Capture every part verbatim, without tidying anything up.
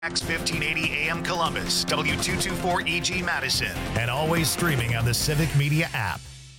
X fifteen eighty A M Columbus, W two twenty-four E G Madison, and always streaming on the Civic Media app.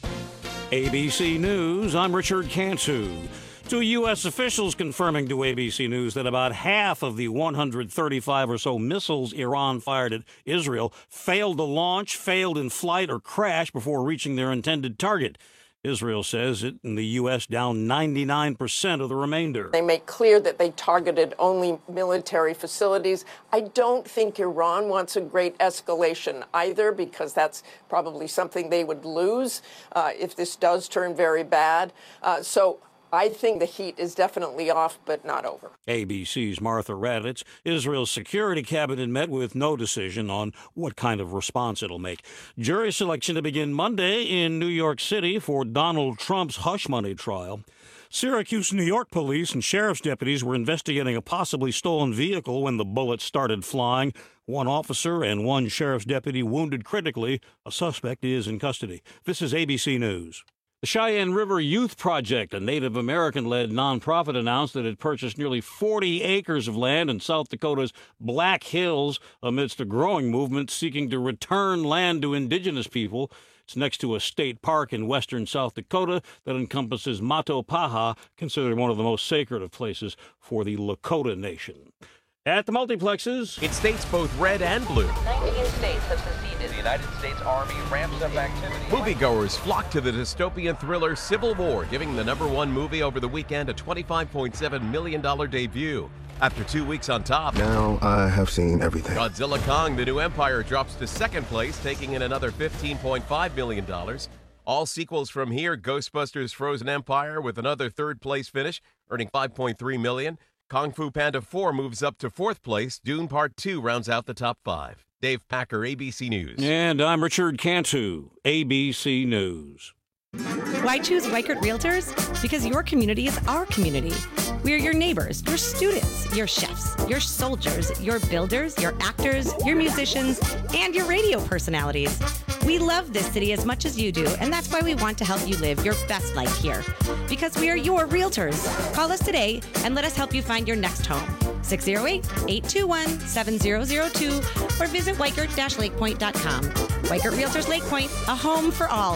A B C News, I'm Richard Cantu. Two U S officials confirming to A B C News that about half of the one hundred thirty-five or so missiles Iran fired at Israel failed to launch, failed in flight, or crashed before reaching their intended target. Israel says it and the U S down ninety-nine percent of the remainder. They make clear that they targeted only military facilities. I don't think Iran wants a great escalation either, because that's probably something they would lose uh, if this does turn very bad. Uh, so I think the heat is definitely off, but not over. A B C's Martha Raddatz. Israel's security cabinet met with no decision on what kind of response it'll make. Jury selection to begin Monday in New York City for Donald Trump's hush money trial. Syracuse, New York police and sheriff's deputies were investigating a possibly stolen vehicle when the bullets started flying. One officer and one sheriff's deputy wounded critically. A suspect is in custody. This is A B C News. The Cheyenne River Youth Project, a Native American-led nonprofit, announced that it purchased nearly forty acres of land in South Dakota's Black Hills amidst a growing movement seeking to return land to indigenous people. It's next to a state park in western South Dakota that encompasses Matopaha, considered one of the most sacred of places for the Lakota Nation. At the multiplexes, it states both red and blue. nineteen states have seceded. The United States Army ramps up activity. Moviegoers flock to the dystopian thriller Civil War, giving the number one movie over the weekend a twenty-five point seven million dollars debut. After two weeks on top, now I have seen everything. Godzilla Kong: The New Empire drops to second place, taking in another fifteen point five million dollars. All sequels from here: Ghostbusters: Frozen Empire with another third place finish, earning five point three million dollars. Kung Fu Panda four moves up to fourth place. Dune Part two rounds out the top five. Dave Packer, A B C News. And I'm Richard Cantu, A B C News. Why choose Weichert Realtors? Because your community is our community. We are your neighbors, your students, your chefs, your soldiers, your builders, your actors, your musicians, and your radio personalities. We love this city as much as you do, and that's why we want to help you live your best life here. Because we are your realtors. Call us today and let us help you find your next home. six oh eight, eight two one, seven oh oh two or visit weichert dash lakepoint dot com. Weichert Realtors Lake Point, a home for all.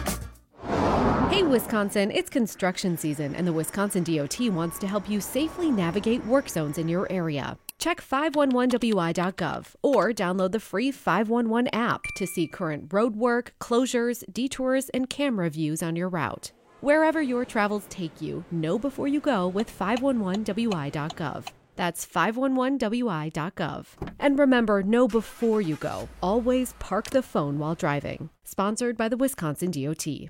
Hey Wisconsin, it's construction season and the Wisconsin D O T wants to help you safely navigate work zones in your area. Check five one one W I dot gov or download the free five one one app to see current road work, closures, detours, and camera views on your route. Wherever your travels take you, know before you go with five one one W I dot gov. That's five one one W I dot gov. And remember, know before you go. Always park the phone while driving. Sponsored by the Wisconsin D O T.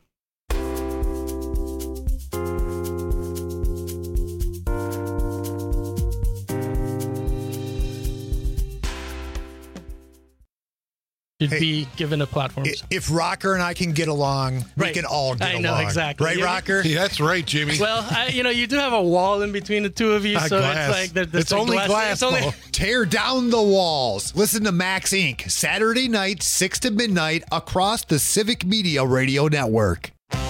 Should hey, be given a platform. If Rocker and I can get along, right. we can all get I along. know, exactly. Right, yeah. Rocker? Yeah, that's right, Jimmy. Well, I, you know, you do have a wall in between the two of you, A so glass. it's like... There, there's it's a only glass. glass. It's only... Tear down the walls. Listen to Max Incorporated. Saturday night, six to midnight, across the Civic Media Radio Network.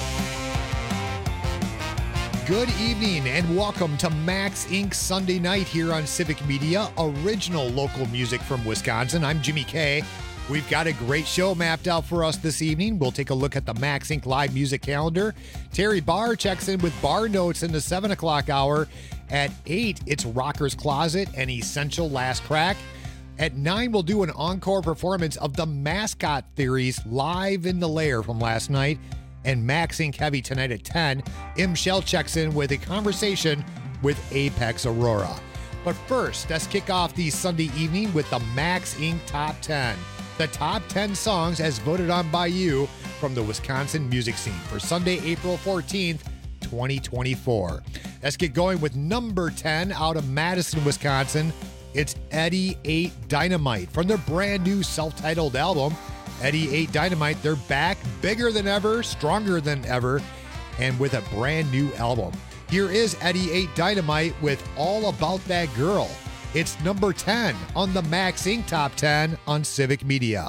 Good evening and welcome to Max Incorporated Sunday night here on Civic Media, original local music from Wisconsin. I'm Jimmy K. We've got a great show mapped out for us this evening. We'll take a look at the Max Incorporated live music calendar. Terry Barr checks in with Bar Notes in the seven o'clock hour. At eight, it's Rocker's Closet and Essential Last Crack. At nine, we'll do an encore performance of the Mascot Theories live in the lair from last night. And Max Incorporated Heavy tonight at ten. M. Shell checks in with a conversation with Apex Aurora. But first, let's kick off the Sunday evening with the Max Incorporated Top ten. The top ten songs as voted on by you from the Wisconsin music scene for Sunday, April fourteenth, twenty twenty-four. Let's get going with number ten out of Madison, Wisconsin. It's Eddie eight Dynamite from their brand new self-titled album. Eddie eight Dynamite, they're back, bigger than ever, stronger than ever, and with a brand new album. Here is Eddie eight Dynamite with All About That Girl. It's number ten on the Max Incorporated Top ten on Civic Media.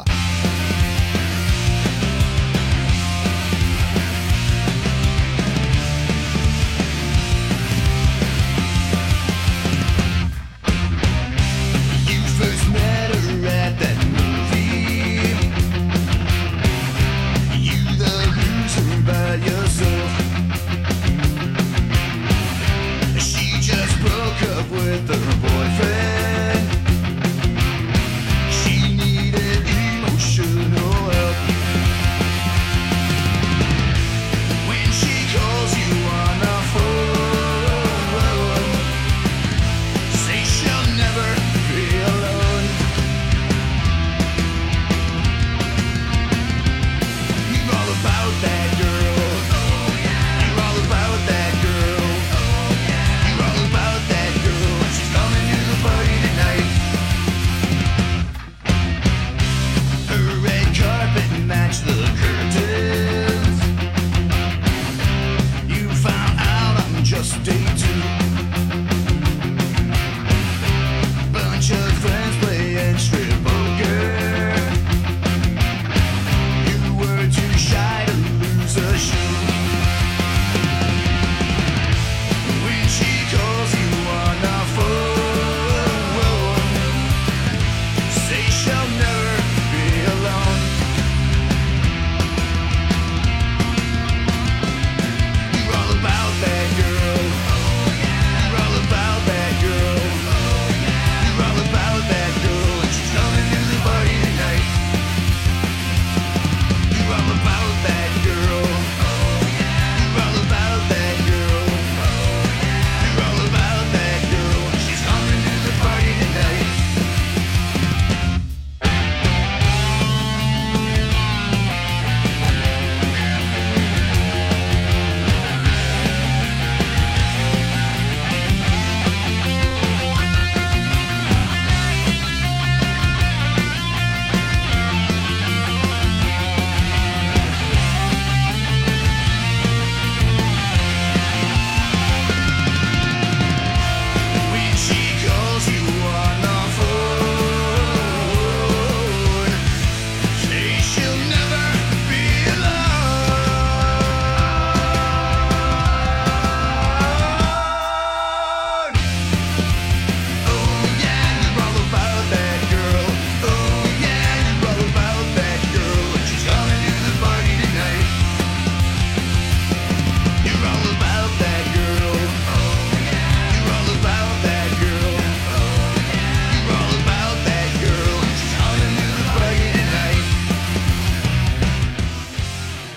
You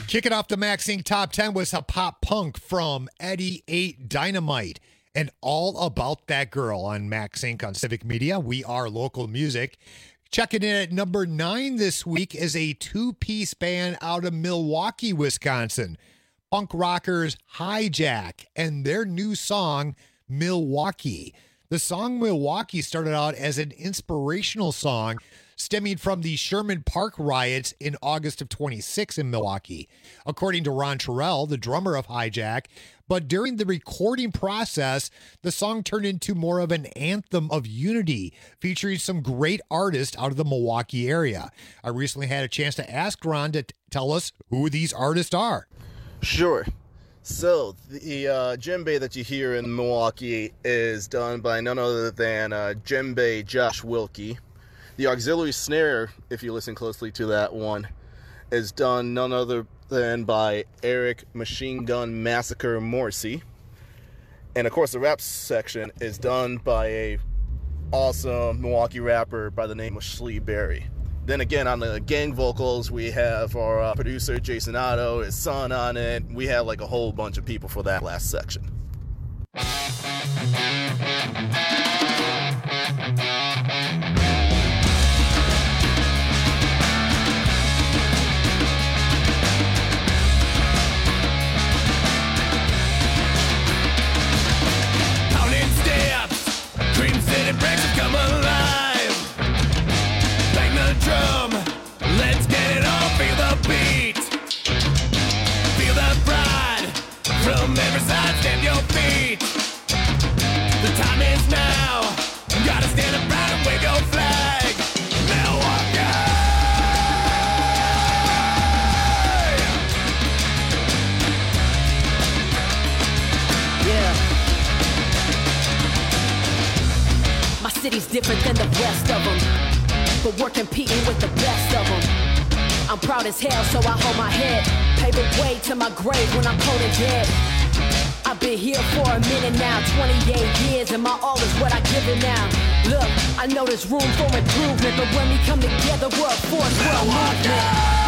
Kicking off the Max Inc Top ten was a pop punk from Eddie eight Dynamite. And All About That Girl on Max Inc on Civic Media. We are local music. Checking in at number nine this week is a two-piece band out of Milwaukee, Wisconsin. Punk rockers Hijack and their new song, Milwaukee. The song Milwaukee started out as an inspirational song stemming from the Sherman Park riots in August of twenty-six in Milwaukee. According to Ron Terrell, the drummer of Hijack, but during the recording process, the song turned into more of an anthem of unity, featuring some great artists out of the Milwaukee area. I recently had a chance to ask Ron to t- tell us who these artists are. Sure. So, the uh, djembe that you hear in Milwaukee is done by none other than uh, djembe Josh Wilkie. The auxiliary snare, if you listen closely to that one, is done none other than by Eric Machine Gun Massacre Morrissey. And of course the rap section is done by a awesome Milwaukee rapper by the name of Schlee Berry. Then again, on the gang vocals, we have our uh, producer Jason Otto, his son on it. We have like a whole bunch of people for that last section. It breaks and come alive. Bang the drum, let's get it on. Feel the beat, feel the pride from every side. Stamp your feet. The time is now. You gotta stand up proud and wave your flag. Milwaukee. Yeah. My city's different than the rest of them, but we're competing with the best of them. I'm proud as hell, so I hold my head. Pave the way to my grave when I'm cold and dead. I've been here for a minute now, twenty-eight years, and my all is what I give it now. Look, I know there's room for improvement, but when we come together, we're a force, we're a movement.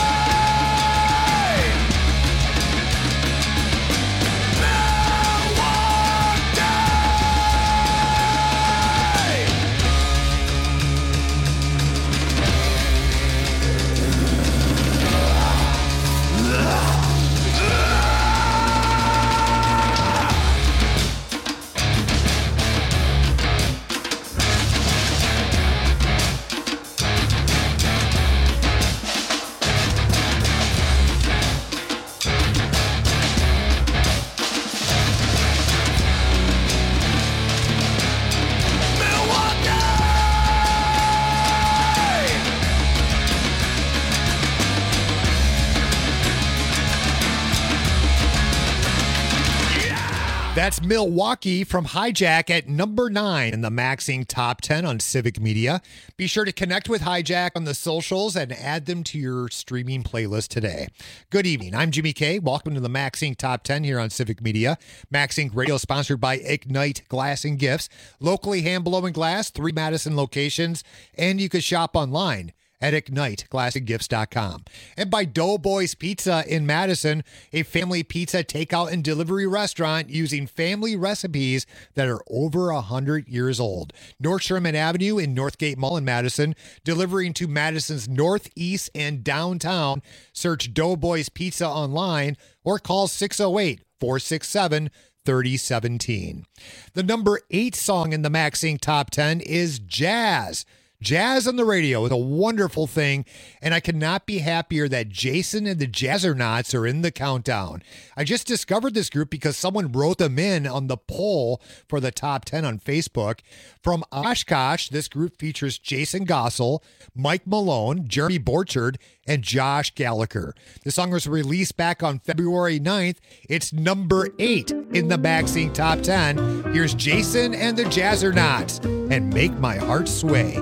That's Milwaukee from Hijack at number nine in the Max Inc Top ten on Civic Media. Be sure to connect with Hijack on the socials and add them to your streaming playlist today. Good evening. I'm Jimmy K. Welcome to the Max Inc Top ten here on Civic Media. Max Inc Radio sponsored by Ignite Glass and Gifts. Locally hand blowing glass, three Madison locations, and you can shop online at ignite glass and gifts dot com. And by Doughboys Pizza in Madison, a family pizza takeout and delivery restaurant using family recipes that are over one hundred years old. North Sherman Avenue in Northgate Mall in Madison, delivering to Madison's northeast and downtown. Search Doughboys Pizza online or call six oh eight, four six seven, thirty seventeen. The number eight song in the Max Inc Top ten is Jazz. Jazz on the radio is a wonderful thing, and I could not be happier that Jason and the Jazzernauts are in the countdown. I just discovered this group because someone wrote them in on the poll for the top ten on Facebook. From Oshkosh, this group features Jason Gossel, Mike Malone, Jeremy Borchard, and Josh Gallagher. The song was released back on February ninth. It's number eight in the Max Inc Top ten. Here's Jason and the Jazzernauts and Make My Heart Sway.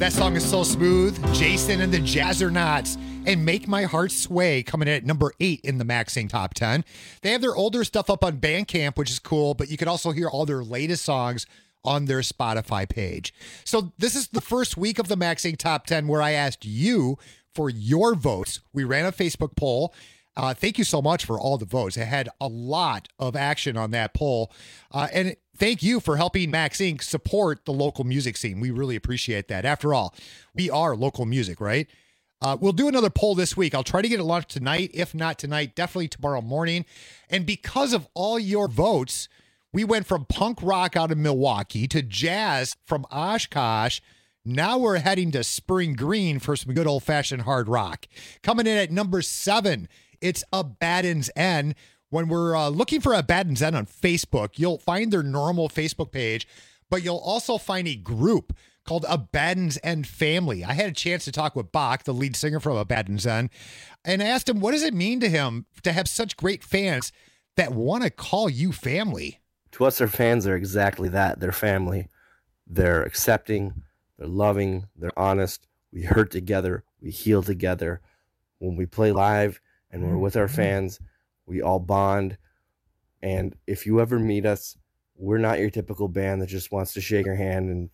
That song is so smooth. Jason and the Jazzernauts and Make My Heart Sway coming in at number eight in the Maxing Top ten. They have their older stuff up on Bandcamp, which is cool, but you can also hear all their latest songs on their Spotify page. So this is the first week of the Maxing Top ten where I asked you for your votes. We ran a Facebook poll. Uh, thank you so much for all the votes. It had a lot of action on that poll. Uh, and thank you for helping Max Incorporated support the local music scene. We really appreciate that. After all, we are local music, right? Uh, we'll do another poll this week. I'll try to get it launched tonight. If not tonight, definitely tomorrow morning. And because of all your votes, we went from punk rock out of Milwaukee to jazz from Oshkosh. Now we're heading to Spring Green for some good old-fashioned hard rock. Coming in at number seven, it's Abaddon's End. When we're uh, looking for Abaddon's End on Facebook, you'll find their normal Facebook page, but you'll also find a group called Abaddon's End Family. I had a chance to talk with Bach, the lead singer from Abaddon's End, and asked him, what does it mean to him to have such great fans that want to call you family? To us, our fans are exactly that. They're family. They're accepting, they're loving, they're honest. We hurt together, we heal together. When we play live and we're with our fans, we all bond. And if you ever meet us, we're not your typical band that just wants to shake your hand. And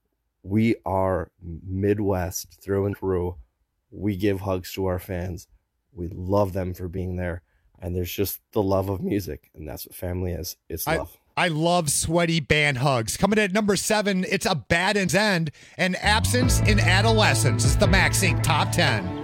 we are Midwest through and through. We give hugs to our fans. We love them for being there. And there's just the love of music. And that's what family is. It's love. I, I love sweaty band hugs. Coming in at number seven, it's Abaddon's End and Absence in Adolescence. It's the Max Incorporated Top ten.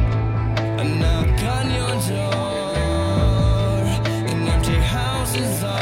An empty house is all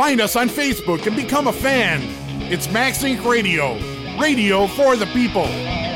Find us on Facebook and become a fan. It's Max Inc Radio. Radio for the people.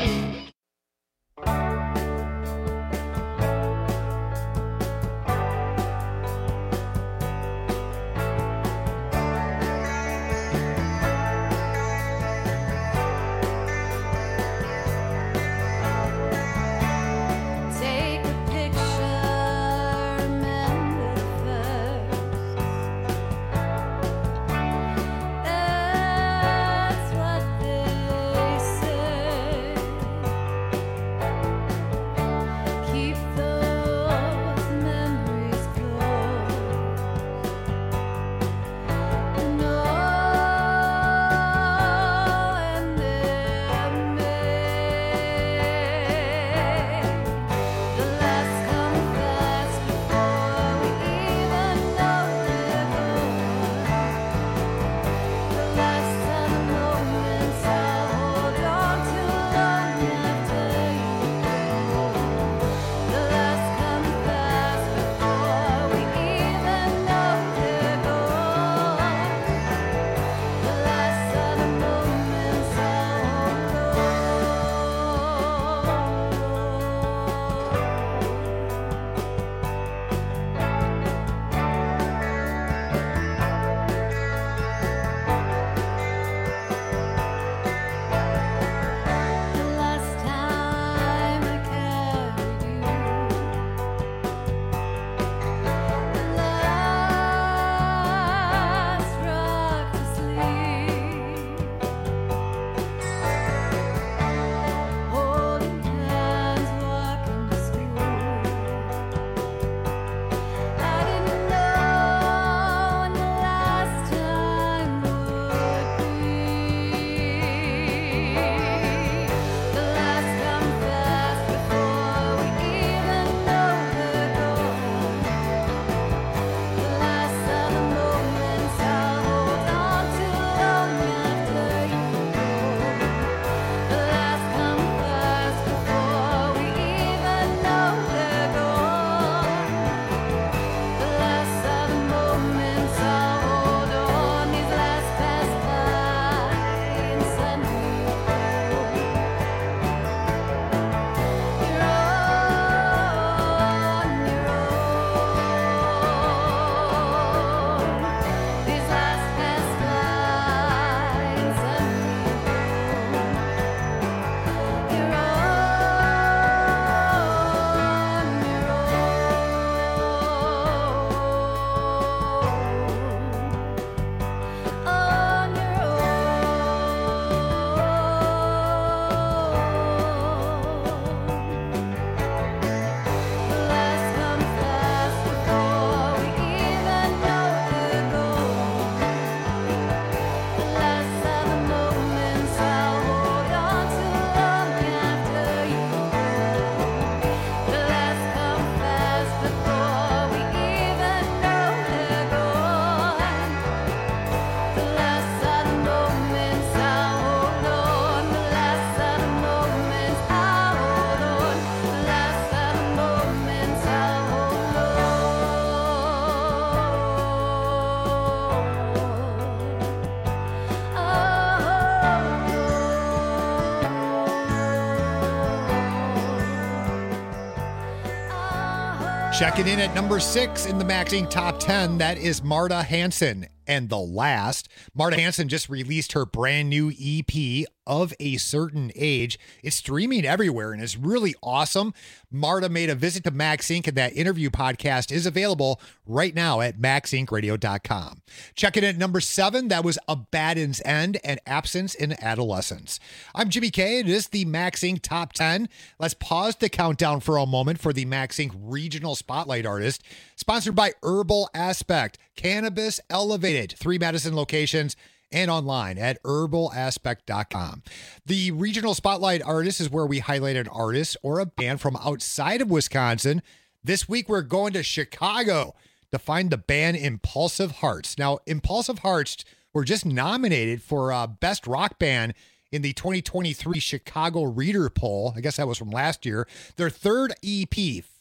Checking in at number six in the Max Inc Top ten, that is Marta Hanson. And the last, Marta Hanson just released her brand new E P, Of a Certain Age. It's streaming everywhere and is really awesome. Marta made a visit to Max Inc, and that interview podcast is available right now at max inc radio dot com. Checking in at number seven, that was Abaddon's End and Absence in Adolescence. I'm Jimmy K. It is the Max Inc Top ten. Let's pause the countdown for a moment for the Max Inc Regional Spotlight Artist, sponsored by Herbal Aspect, Cannabis Elevated, three Madison locations, and online at herbal aspect dot com. The Regional Spotlight Artist is where we highlight an artist or a band from outside of Wisconsin. This week, we're going to Chicago to find the band Impulsive Hearts. Now, Impulsive Hearts were just nominated for uh, Best Rock Band in the twenty twenty-three Chicago Reader Poll. I guess that was from last year. Their third E P,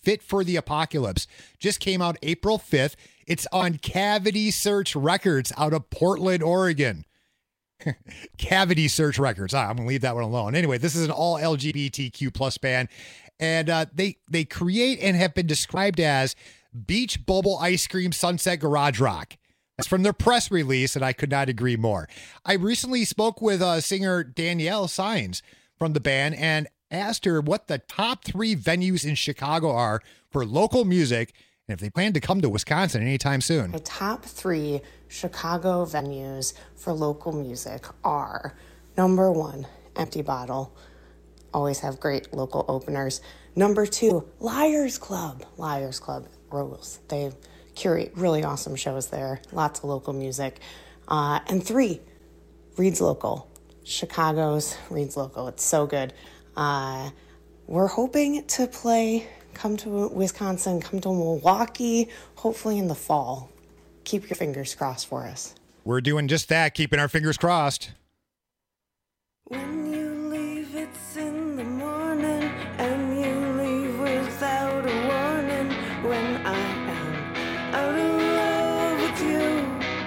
Fit for the Apocalypse. Just came out April fifth. It's on Cavity Search Records out of Portland, Oregon. Cavity Search Records. Ah, I'm going to leave that one alone. Anyway, this is an all L G B T Q plus band. And uh, they, they create and have been described as Beach Bubble Ice Cream Sunset Garage Rock. That's from their press release, and I could not agree more. I recently spoke with uh, singer Danielle Sines from the band and asked her what the top three venues in Chicago are for local music and if they plan to come to Wisconsin anytime soon. My top three Chicago venues for local music are, number one, Empty Bottle. Always have great local openers. Number two, Liars Club. Liars Club rules. They curate really awesome shows there. Lots of local music. Uh, and three, Reed's Local. Chicago's Reed's Local. It's so good. Uh, we're hoping to play, come to Wisconsin, come to Milwaukee, hopefully in the fall. Keep your fingers crossed for us. We're doing just that, keeping our fingers crossed. When you leave, it's in the morning, and you leave without a warning. When I am out of love with you,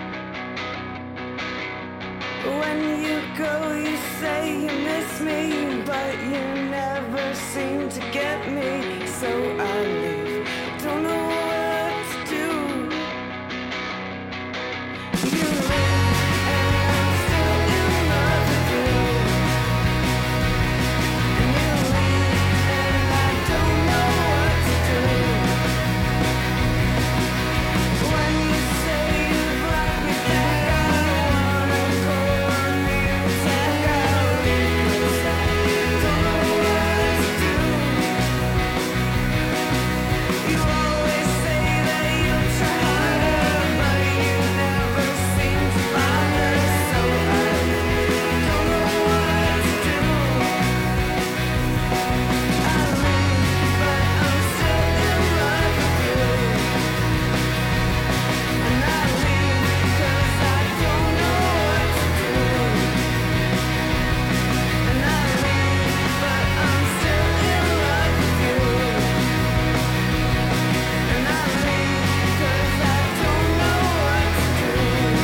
when you go, you say you miss me, but you never seem to get me. So I leave, don't know what to do. You leave, and I'm still in love with you. And you leave, and I don't know what to do. When you say you'd like me back, I wanna go on the attack. I'll leave, 'cause I don't know what to do. You always say that you'll try harder, but you never seem to bother. So I don't know what to do. I leave, but I'm still in love with you. And I leave 'cause I don't know what to do. And I leave, but I'm still in love with you. And I leave 'cause I don't know what to do.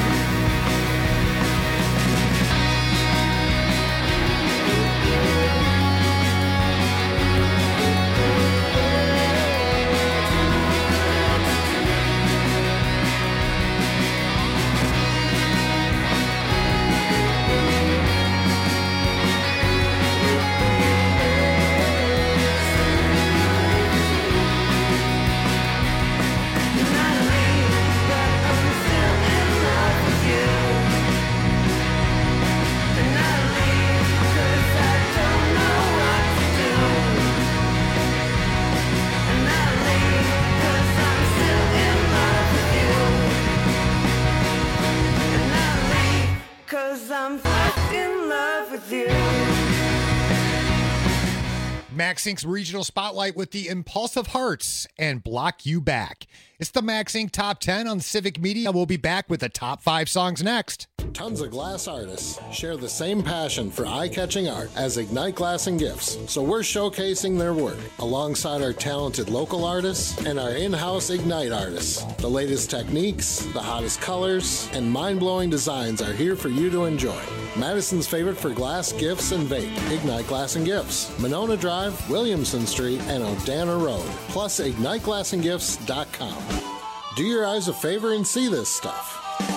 And I leave, but I'm still in love with you. And I leave 'cause I don't know what to do. And I leave 'cause I'm still in love with you. And I leave 'cause I'm fucked in love with you. Max Incorporated's Regional Spotlight with the Impulsive Hearts and Block You Back. It's the Max Incorporated Top ten on Civic Media. We'll be back with the top five songs next. Tons of glass artists share the same passion for eye-catching art as Ignite Glass and Gifts, so we're showcasing their work alongside our talented local artists and our in-house Ignite artists. The latest techniques, the hottest colors, and mind-blowing designs are here for you to enjoy. Madison's favorite for glass, gifts, and vape, Ignite Glass and Gifts. Monona Drive, Williamson Street, and Odana Road, plus ignite glass and gifts dot com. Do your eyes a favor and see this stuff.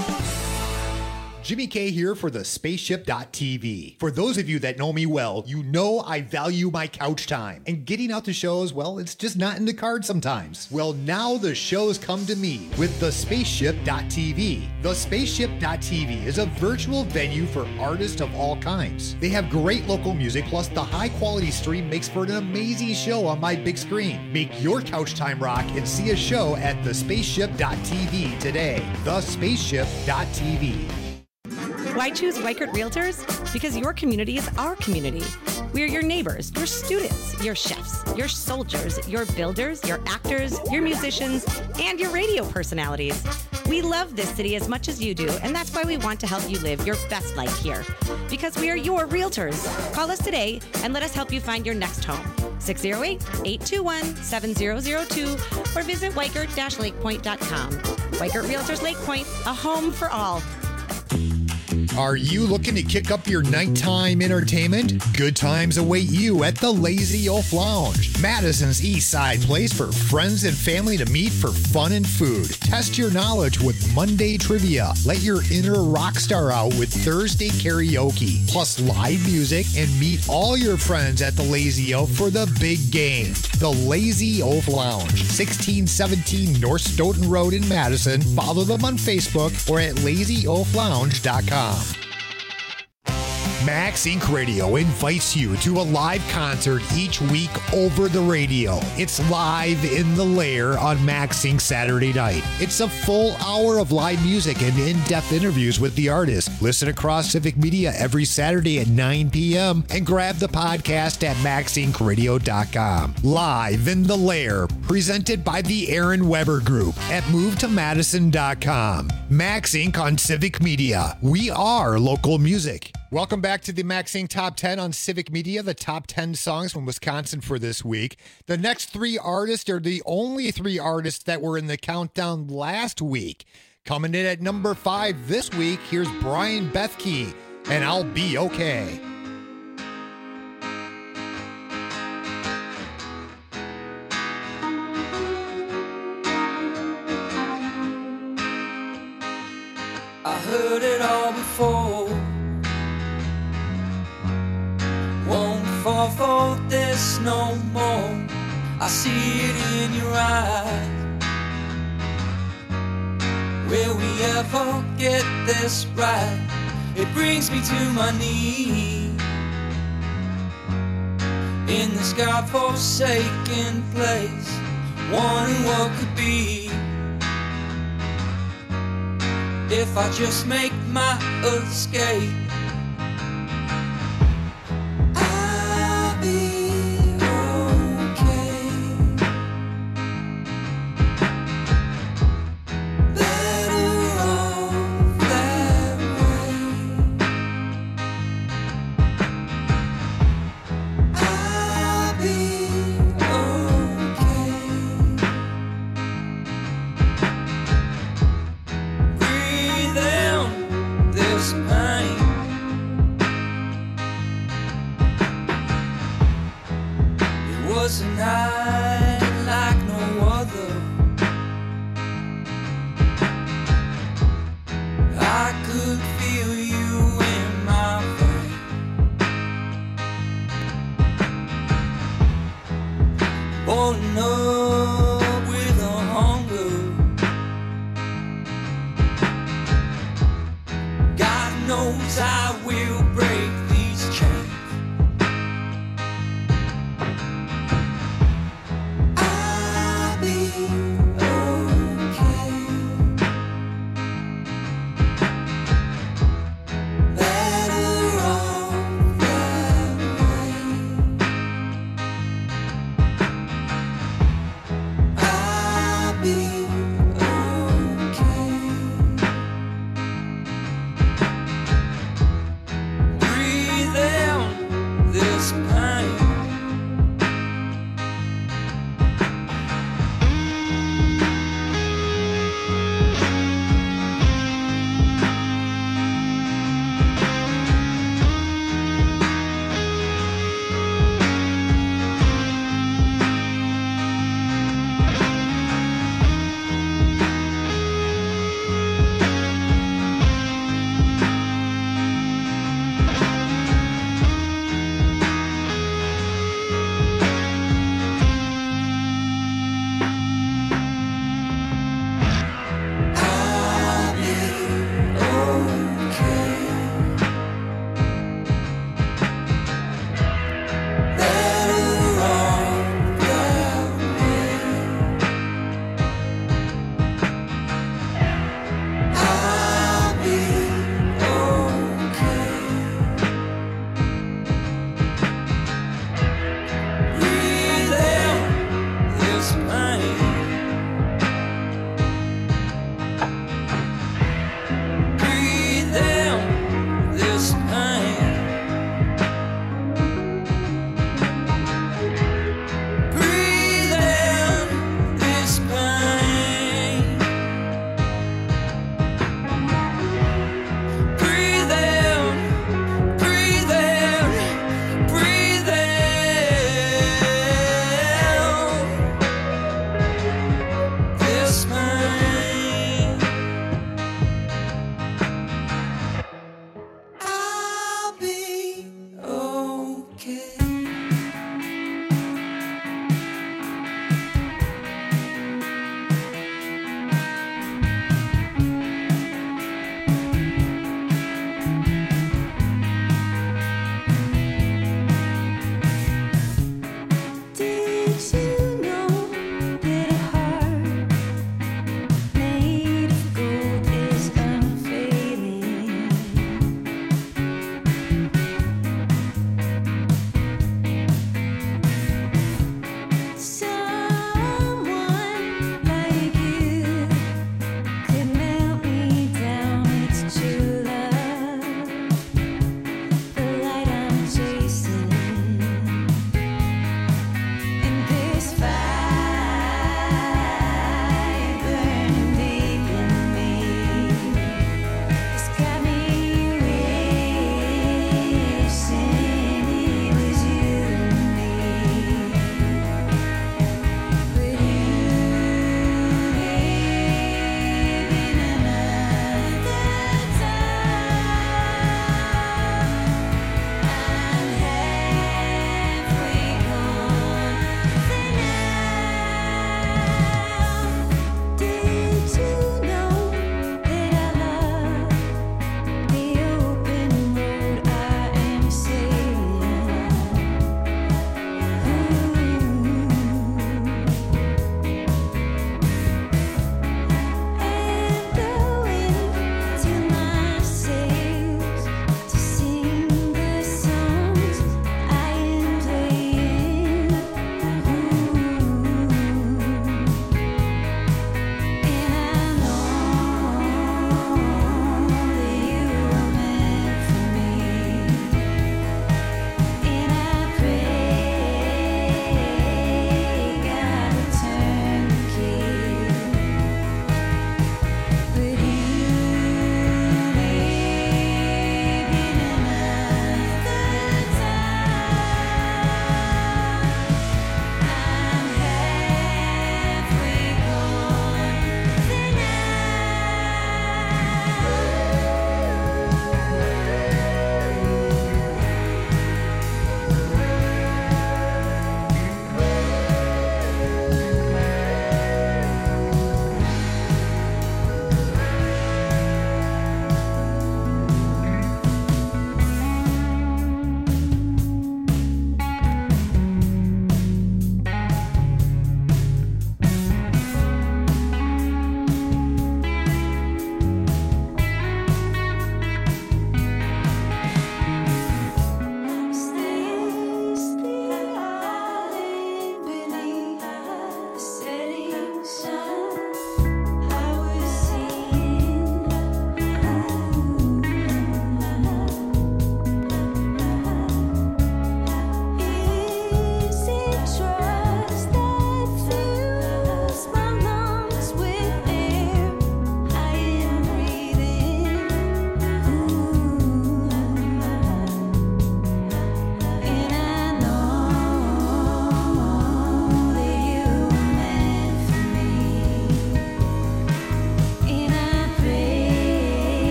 Jimmy K here for the spaceship dot T V. For those of you that know me well, you know I value my couch time. And getting out to shows, well, it's just not in the cards sometimes. Well, now the shows come to me with the spaceship dot T V. The spaceship dot T V is a virtual venue for artists of all kinds. They have great local music, plus the high quality stream makes for an amazing show on my big screen. Make your couch time rock and see a show at the spaceship dot T V today. the spaceship dot T V. Why choose Weichert Realtors? Because your community is our community. We are your neighbors, your students, your chefs, your soldiers, your builders, your actors, your musicians, and your radio personalities. We love this city as much as you do, and that's why we want to help you live your best life here. Because we are your realtors. Call us today and let us help you find your next home. six oh eight, eight two one, seven oh oh two or visit Weichert Lake Point dot com. Weichert Realtors Lake Point, a home for all. Are you looking to kick up your nighttime entertainment? Good times await you at the Lazy Oaf Lounge, Madison's East Side place for friends and family to meet for fun and food. Test your knowledge with Monday trivia. Let your inner rock star out with Thursday karaoke, plus live music, and meet all your friends at the Lazy Oaf for the big game. The Lazy Oaf Lounge, sixteen seventeen North Stoughton Road in Madison. Follow them on Facebook or at lazy oaf lounge dot com. Max Inc Radio invites you to a live concert each week over the radio. It's Live in the Lair on Max Inc Saturday night. It's a full hour of live music and in-depth interviews with the artist. Listen across Civic Media every Saturday at nine p.m. and grab the podcast at max inc radio dot com. Live in the Lair, presented by the Aaron Weber Group at move to madison dot com. Max Inc on Civic Media. We are local music. Welcome back to the Max Inc Top ten on Civic Media, the top ten songs from Wisconsin for this week. The next three artists are the only three artists that were in the countdown last week. Coming in at number five this week, here's Brian Bethke, and I'll Be Okay. I heard it all before. Won't fall for this no more. I see it in your eyes. Will we ever get this right? It brings me to my knees in this godforsaken place, wondering what could be if I just make my escape. I'll be okay. Better off that way. I'll be okay. Breathe in this pain. It was a night like no other. I could feel you in my veins. Boiling up with a hunger. God knows I will break these chains. I'll be okay. Better off that way.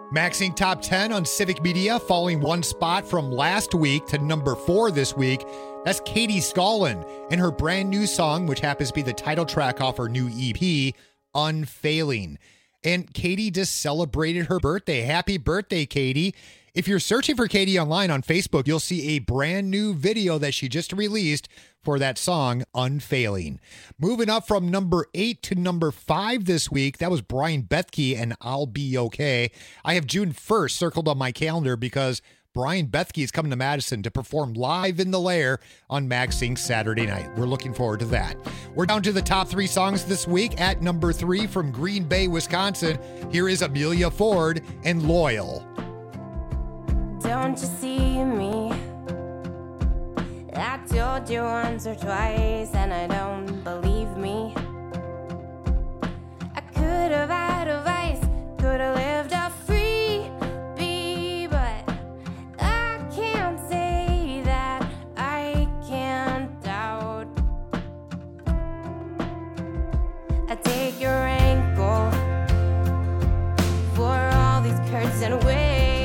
Maxing Top ten on Civic Media, falling one spot from last week to number four this week. That's Katie Scollin and her brand new song, which happens to be the title track off her new E P, Unfailing. And Katie just celebrated her birthday. Happy birthday, Katie. If you're searching for Katie online on Facebook, you'll see a brand new video that she just released for that song, Unfailing. Moving up from number eight to number five this week, that was Brian Bethke and I'll Be Okay. I have June first circled on my calendar because Brian Bethke is coming to Madison to perform live in the Lair on Maxing Saturday night. We're looking forward to that. We're down to the top three songs this week. At number three from Green Bay, Wisconsin, here is Amelia Ford and Loyal. Don't you see me? I told you once or twice and I don't believe me. I could have had advice, could have lived a free bee, but I can't say that I can't doubt. I take your ankle for all these curts and ways.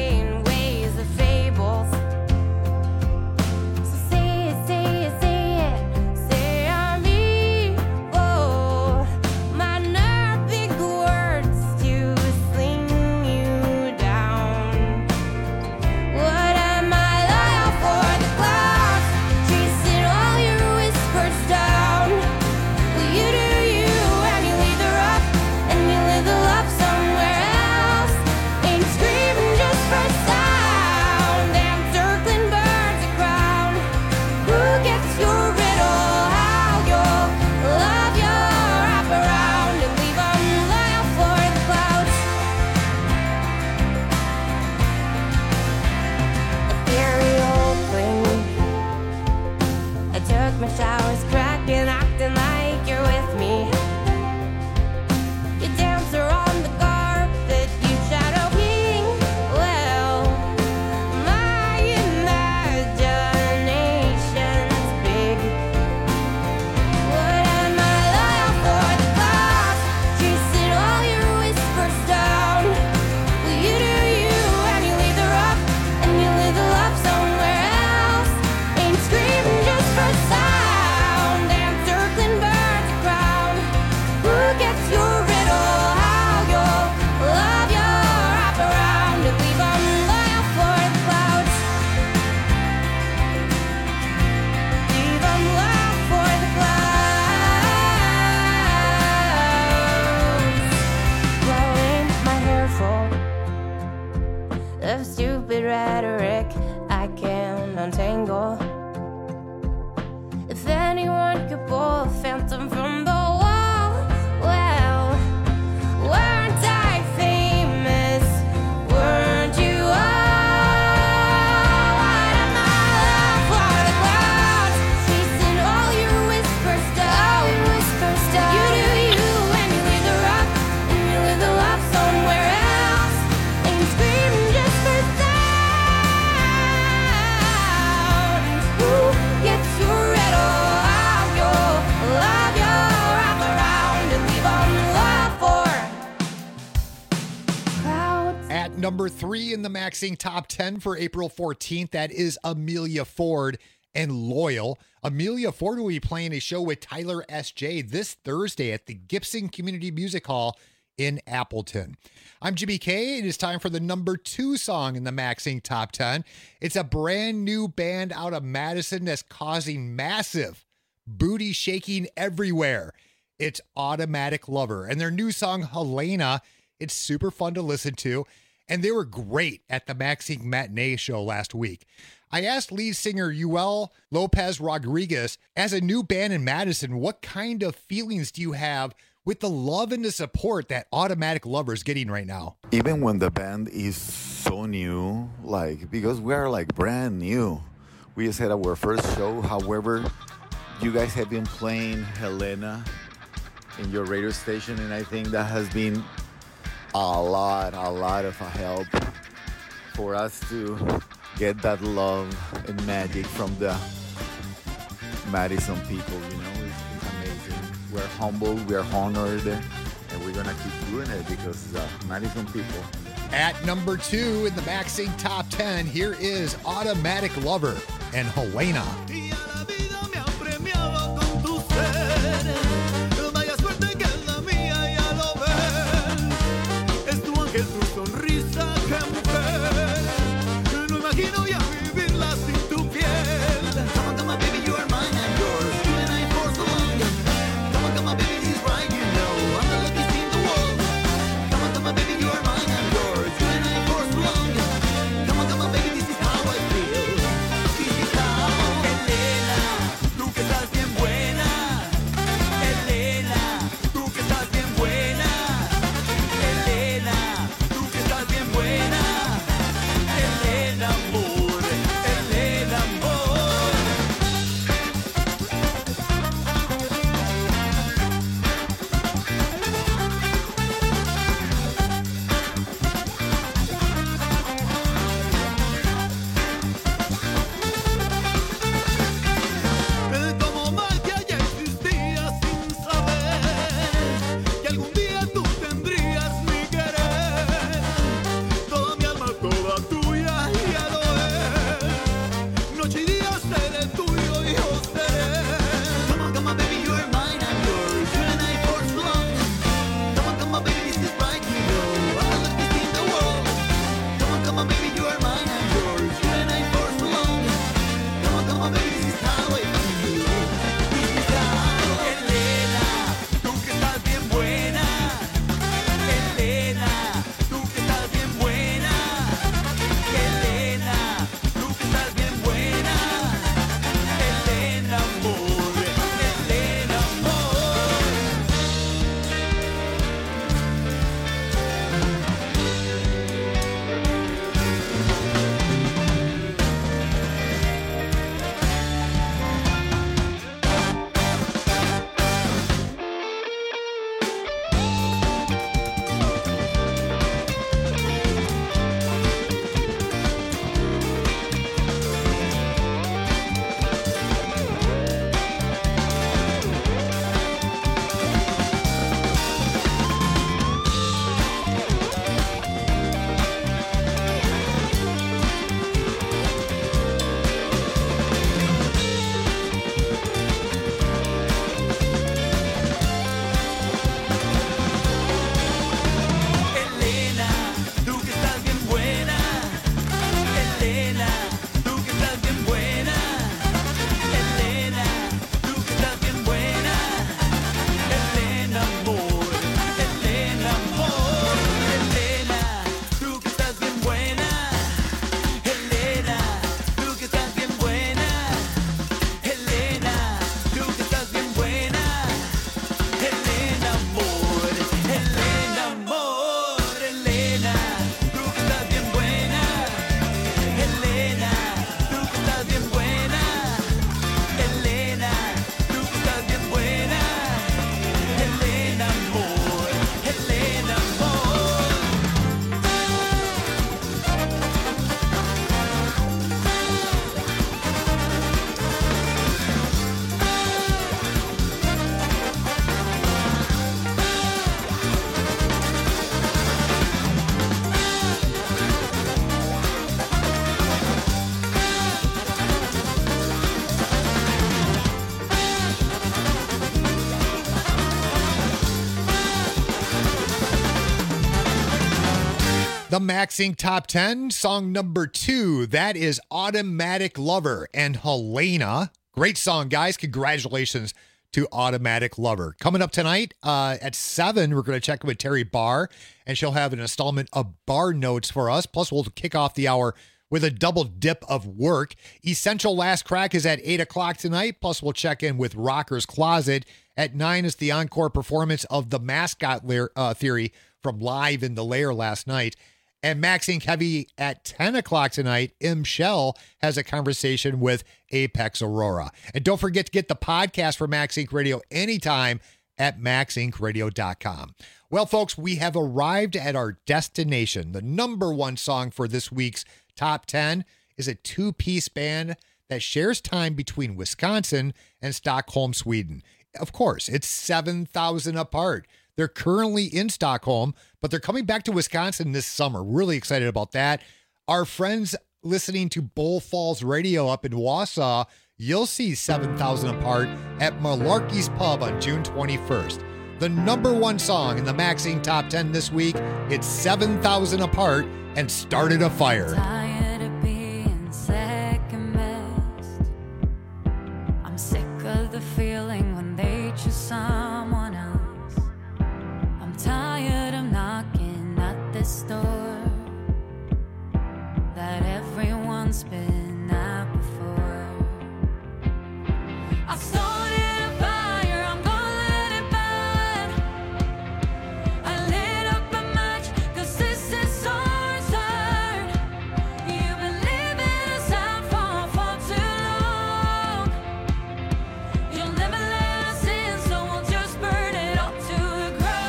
Number three in the Maxing Top ten for April fourteenth, that is Amelia Ford and Loyal. Amelia Ford will be playing a show with Tyler S J this Thursday at the Gibson Community Music Hall in Appleton. I'm Jimmy K. It is time for the number two song in the Maxing Top ten. It's a brand new band out of Madison that's causing massive booty shaking everywhere. It's Automatic Lover, and their new song, Helena, it's super fun to listen to. And they were great at the Maxing Matinee show last week. I asked lead singer Yuel Lopez Rodriguez, as a new band in Madison, what kind of feelings do you have with the love and the support that Automatic Lover is getting right now? Even when the band is so new, like, because we are like brand new. We just had our first show. However, you guys have been playing Helena in your radio station, and I think that has been a lot, a lot of a help for us to get that love and magic from the Madison people, you know. It's, it's amazing. We're humble, we're honored, and we're gonna keep doing it because uh, Madison people. At number two in the Max Inc Top ten, here is Automatic Lover and Helena. Vaya suerte que es la mía, ya lo ves. Es tu ángel, tu sonrisa, que mujer. No imagino ya vivirla sin tu piel. Come on, come on, baby, you are mine and yours. You and I for so long. Come on, come on, baby, this is right, you know. I'm the luckiest in the world. Come on, come on, baby, you are mine and yours. You and I for so long. Come on, come on, baby, this is how I feel. This is how. Elena, tú que estás bien buena. Elena, tú que estás bien buena. Elena, tú que estás bien buena. Elena, amor. Elena, amor. Como magia ya existía sin saber que algún día tú tendrías mi querer. Toda mi alma, toda tuya, ya lo es. Noche y día seré tuyo y yo seré. Come on, come on, baby, you are mine and yours. You and I for so long. Come on, come on, baby, this is right, you know. I'm the luckiest in the world. Come on, come on, baby, you are mine and yours. You and I for so long. Come on, come on, baby, this is how I feel. This is how. Elena, tú que estás bien buena. Elena, tú que estás bien buena. Elena, tú que estás bien buena. Elena, amor. Elena, amor. Elena, tú que estás bien buena. Elena, tú que estás bien buena. Elena, tú que estás bien buena. Elena, amor. Elena, amor. Elena, tú que estás bien buena. Elena, tú que estás bien buena. Elena, tú que estás bien buena. Elena, amor. Elena, amor. Elena, tú que estás bien buena. Elena, tú que estás bien buena. Elena, tú que estás bien buena. Elena, amor. Elena, amor. The Max Inc Top ten, song number two. That is Automatic Lover and Helena. Great song, guys. Congratulations to Automatic Lover. Coming up tonight uh, at seven, we're going to check in with Terry Barr, and she'll have an installment of Bar Notes for us. Plus, we'll kick off the hour with a double dip of work. Essential Last Crack is at eight o'clock tonight. Plus, we'll check in with Rocker's Closet. At nine is the encore performance of The Mascot Lair, uh, Theory from Live in the Lair last night. And Max Inc Heavy at ten o'clock tonight, M. Shell has a conversation with Apex Aurora. And don't forget to get the podcast for Max Inc Radio anytime at max inc radio dot com. Well, folks, we have arrived at our destination. The number one song for this week's Top ten is a two-piece band that shares time between Wisconsin and Stockholm, Sweden. Of course, it's seven thousand apart. They're currently in Stockholm, but they're coming back to Wisconsin this summer. Really excited about that. Our friends listening to Bull Falls Radio up in Wausau, you'll see seven thousand Apart at Malarkey's Pub on June twenty-first. The number one song in the Max Inc Top ten this week, it's seven thousand Apart and Started a Fire. Tired of being second best. I'm sick of the feeling when they choose someone else. I'm tired of knocking at this door that everyone's been at before. I started a fire, I'm gonna let it burn. I lit up a match, cause this is ours turn. You've been living us out for far too long. You'll never let us in, so we'll just burn it all to the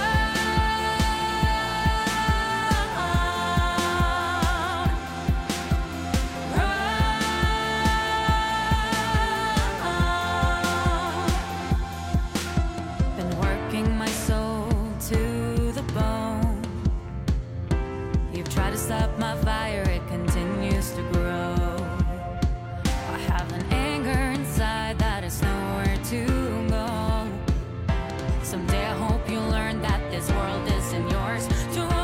Been working my soul to the bone. You've tried to stop my fire, it continues to grow. I have an anger inside that is nowhere to go. Someday I hope you learn that this world isn't yours to own.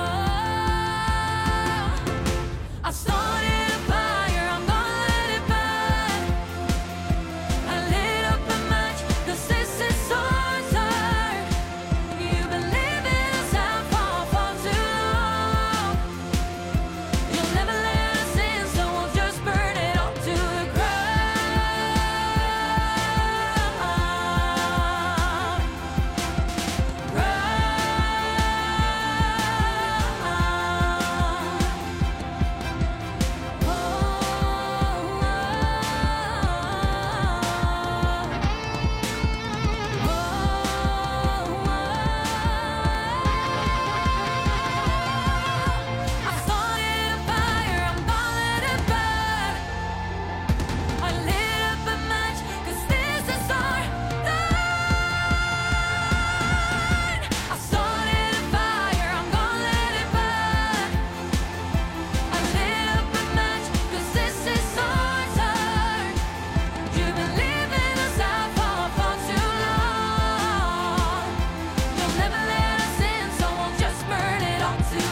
I started a fire, I'm gonna let it burn. I lit up a match, cause this is our turn. You've been living us out for far too long. You'll never let us in, so we'll just burn it all to the I started a fire, I'm gonna let it burn. I lit up a match, cause this is our turn. I started a fire, I'm gonna let it burn. I lit up a match, cause this is our turn. You've been living us out for far too long. You'll never let us in, so we'll just burn it all to the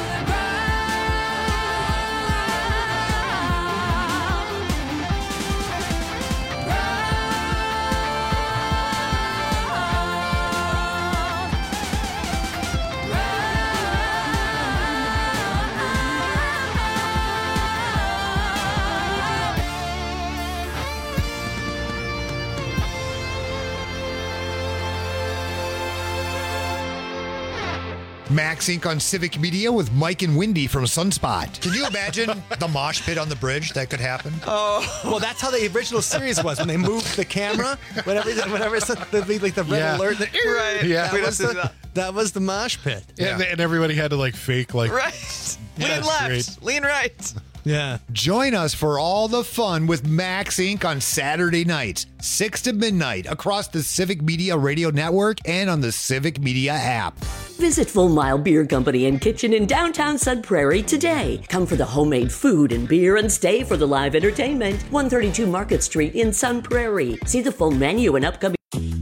Max Inc on Civic Media with Mike and Wendy from Sunspot. Can you imagine the mosh pit on the bridge that could happen? Oh, well, that's how the original series was when they moved the camera. Whenever, whenever it's the, the, like the red Yeah. alert, the, Right. Yeah. that, We'd was have to the, do that. that was the mosh pit. And, and everybody had to like fake like Right. Yeah, Lean left. great. Lean right. Yeah. Join us for all the fun with Max Inc on Saturday nights, six to midnight, across the Civic Media Radio Network and on the Civic Media app. Visit Full Mile Beer Company and Kitchen in downtown Sun Prairie today. Come for the homemade food and beer and stay for the live entertainment. one thirty-two Market Street in Sun Prairie. See the full menu and upcoming.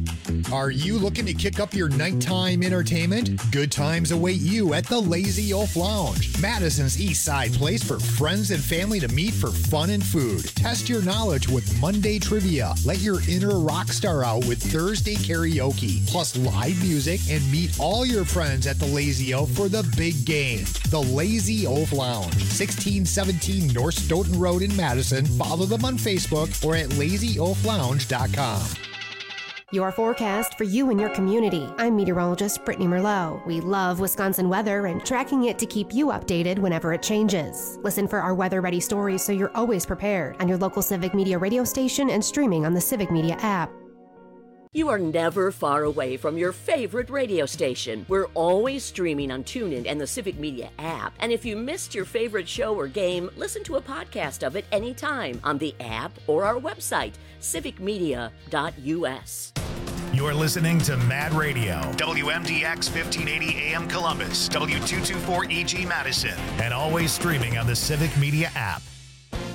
Are you looking to kick up your nighttime entertainment? Good times await you at the Lazy Oaf Lounge, Madison's East Side place for friends and family to meet for fun and food. Test your knowledge with Monday trivia. Let your inner rock star out with Thursday karaoke, plus live music, and meet all your friends at the Lazy Oaf for the big game. The Lazy Oaf Lounge, sixteen seventeen North Stoughton Road in Madison. Follow them on Facebook or at lazy oaf lounge dot com. Your forecast for you and your community. I'm meteorologist Brittany Merlot. We love Wisconsin weather and tracking it to keep you updated whenever it changes. Listen for our weather-ready stories so you're always prepared on your local Civic Media radio station and streaming on the Civic Media app. You are never far away from your favorite radio station. We're always streaming on TuneIn and the Civic Media app. And if you missed your favorite show or game, listen to a podcast of it anytime on the app or our website, civic media dot u s. You're listening to Mad Radio, W M D X fifteen eighty A M Columbus, W two twenty-four E G Madison, and always streaming on the Civic Media app.